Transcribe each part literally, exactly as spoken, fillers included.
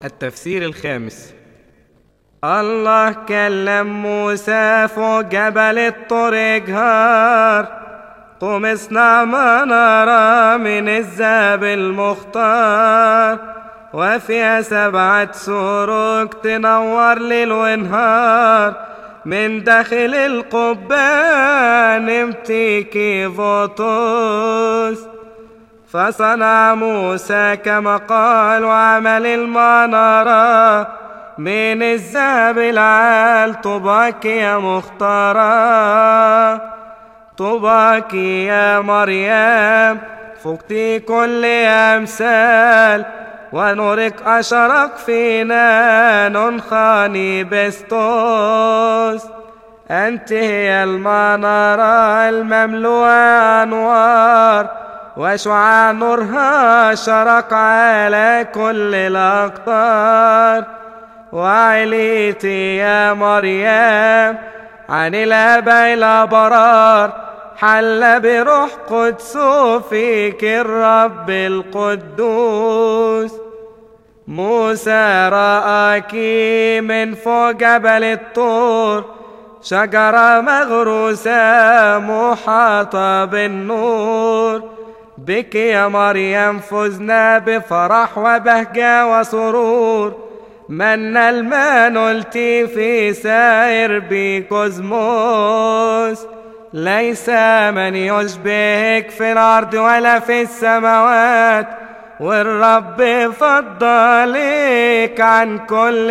التفسير الخامس. الله كلم موسى فوق جبل الطور جهار، قم اصنع منارة من الذهب المختار، وفيها سبعة سروج تنور ليل ونهار، من داخل القبان امتيكي فوتوس. فصنع موسى كما قال وعمل المنارة من الذهب العال، طوباك يا مختارة، طوباك يا مريم، فوقتي كل أمثال، ونورك أشرق فينا ننخاني بستوس. أنت هي المنارة المملوءة أنوار، وشعاع نورها شرق على كل الأقطار. وعليتي يا مريم عن الآباء الأبرار، حل بروح قدس فيك الرب القدوس. موسى رآك من فوق جبل الطور، شجرة مغروسة محاطة بالنور. بك يا مريم فزنا بفرح وبهجة وسرور، من المان نلتي في سائر بكوزموس. ليس من يشبهك في الأرض ولا في السماوات، والرب فضلك عن كل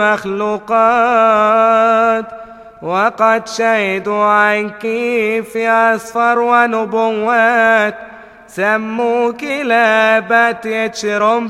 المخلوقات. وقد شهدوا عنك في أسفار ونبوات، سموك لابت يتشرم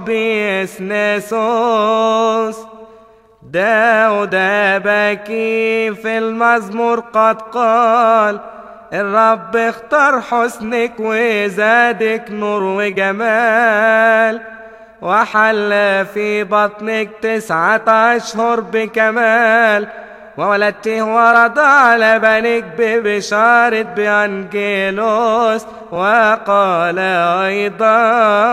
بيسنسوس. داود بكي في المزمور قد قال، الرب اختار حسنك وزادك نور وجمال، وحل في بطنك تسعة أشهر بكمال، وولدته ورضع لبنك ببشارة بأنجيلوس. وقال أيضا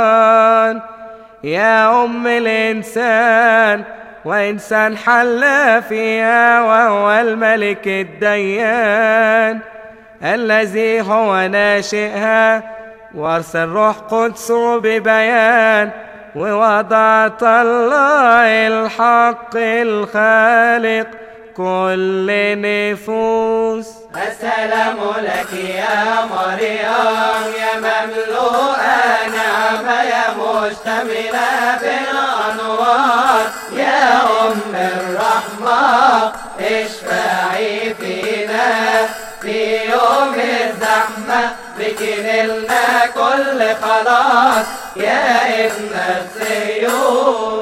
يا أم الإنسان، وإنسان حل فيها وهو الملك الديان، الذي هو ناشئها وارسل روح قدس ببيان، ووضعت الله الحق الخالق كل نفوس. السلام لك يا مريم يا مملوءة نعمة، يا مشتملة بالأنوار، يا أم الرحمة اشفعي فينا في يوم الزحمة، بك نلنا كل خلاص يا ابن الصيون.